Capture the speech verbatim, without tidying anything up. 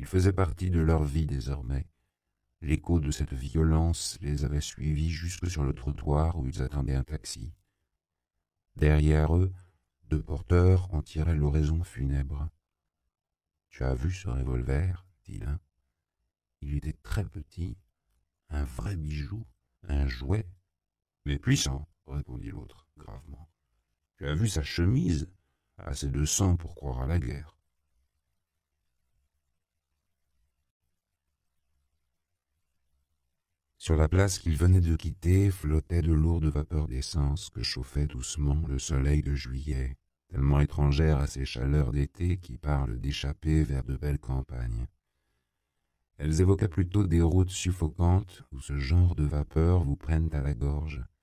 Il faisait partie de leur vie désormais. L'écho de cette violence les avait suivis jusque sur le trottoir où ils attendaient un taxi. Derrière eux, deux porteurs en tiraient l'oraison funèbre. « Tu as vu ce revolver ?» dit l'un. « Il était très petit, un vrai bijou, un jouet. »« Mais puissant, » répondit l'autre, gravement. « Tu as vu sa chemise? Assez de sang pour croire à la guerre. » Sur la place qu'ils venaient de quitter flottaient de lourdes vapeurs d'essence que chauffait doucement le soleil de juillet, tellement étrangère à ces chaleurs d'été qui parlent d'échapper vers de belles campagnes. Elles évoquaient plutôt des routes suffocantes où ce genre de vapeurs vous prennent à la gorge,